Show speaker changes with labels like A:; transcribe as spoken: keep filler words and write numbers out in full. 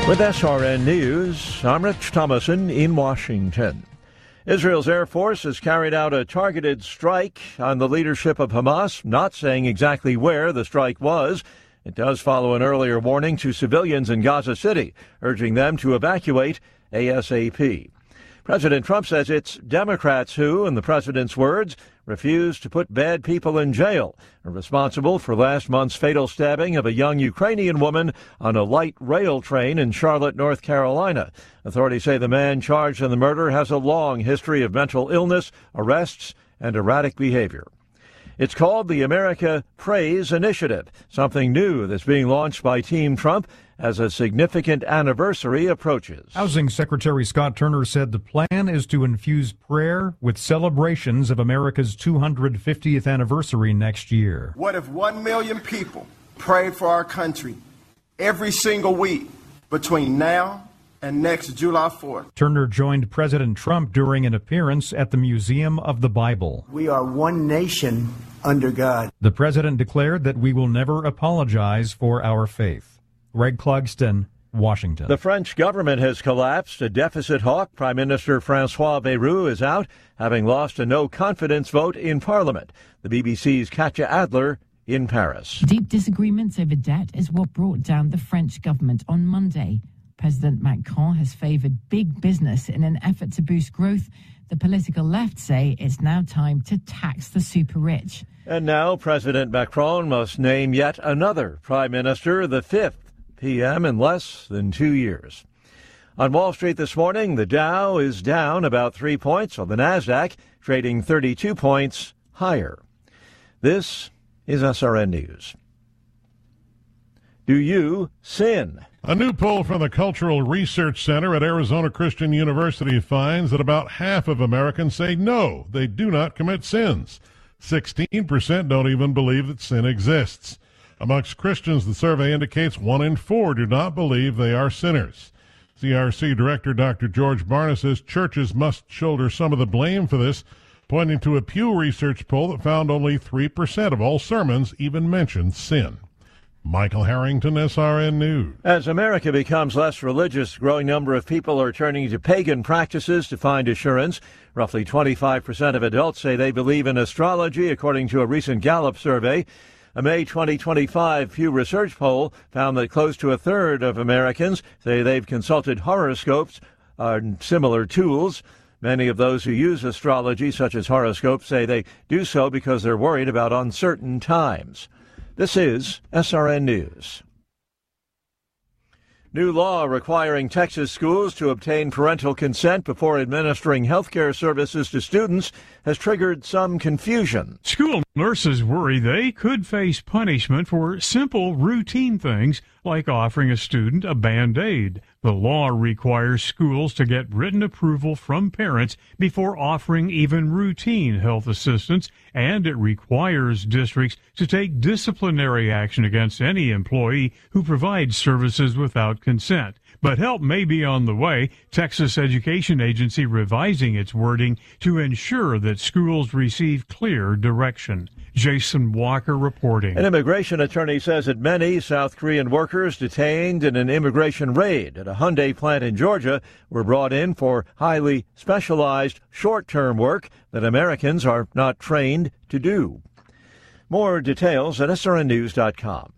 A: With S R N News, I'm Rich Thomason in Washington. Israel's Air Force has carried out a targeted strike on the leadership of Hamas, not saying exactly where the strike was. It does follow an earlier warning to civilians in Gaza City, urging them to evacuate ASAP. President Trump says it's Democrats who, in the president's words, refuse to put bad people in jail, are responsible for last month's fatal stabbing of a young Ukrainian woman on a light rail train in Charlotte, North Carolina. Authorities say the man charged in the murder has a long history of mental illness, arrests, and erratic behavior. It's called the America Prays Initiative, something new that's being launched by Team Trump as a significant anniversary approaches.
B: Housing Secretary Scott Turner said the plan is to infuse prayer with celebrations of America's two hundred fiftieth anniversary next year.
C: What if one million people prayed for our country every single week between now and next July fourth?
B: Turner joined President Trump during an appearance at the Museum of the Bible.
D: We are one nation under God.
B: The president declared that we will never apologize for our faith. Greg Clugston, Washington.
A: The French government has collapsed. A deficit hawk, Prime Minister Francois Bayrou, is out, having lost a no-confidence vote in Parliament. The B B C's Katja Adler in Paris.
E: Deep disagreements over debt is what brought down the French government on Monday. President Macron has favoured big business in an effort to boost growth. The political left say it's now time to tax the super rich.
A: And now President Macron must name yet another prime minister, the fifth P M in less than two years. On Wall Street this morning, the Dow is down about three points, while the Nasdaq trading thirty-two points higher. This is S R N News. Do you sin?
F: A new poll from the Cultural Research Center at Arizona Christian University finds that about half of Americans say no, they do not commit sins. sixteen percent don't even believe that sin exists. Amongst Christians, the survey indicates one in four do not believe they are sinners. C R C Director Doctor George Barna says churches must shoulder some of the blame for this, pointing to a Pew Research poll that found only three percent of all sermons even mentioned sin. Michael Harrington, S R N News.
A: As America becomes less religious, a growing number of people are turning to pagan practices to find assurance. Roughly twenty-five percent of adults say they believe in astrology, according to a recent Gallup survey. A May twenty twenty-five Pew Research poll found that close to a third of Americans say they've consulted horoscopes and similar tools. Many of those who use astrology, such as horoscopes, say they do so because they're worried about uncertain times. This is S R N News. New law requiring Texas schools to obtain parental consent before administering health care services to students has triggered some confusion.
G: School nurses worry they could face punishment for simple, routine things like offering a student a Band-Aid. The law requires schools to get written approval from parents before offering even routine health assistance, and it requires districts to take disciplinary action against any employee who provides services without consent. But help may be on the way. Texas Education Agency revising its wording to ensure that schools receive clear direction. Jason Walker reporting.
A: An immigration attorney says that many South Korean workers detained in an immigration raid at a Hyundai plant in Georgia were brought in for highly specialized short-term work that Americans are not trained to do. More details at S R N news dot com.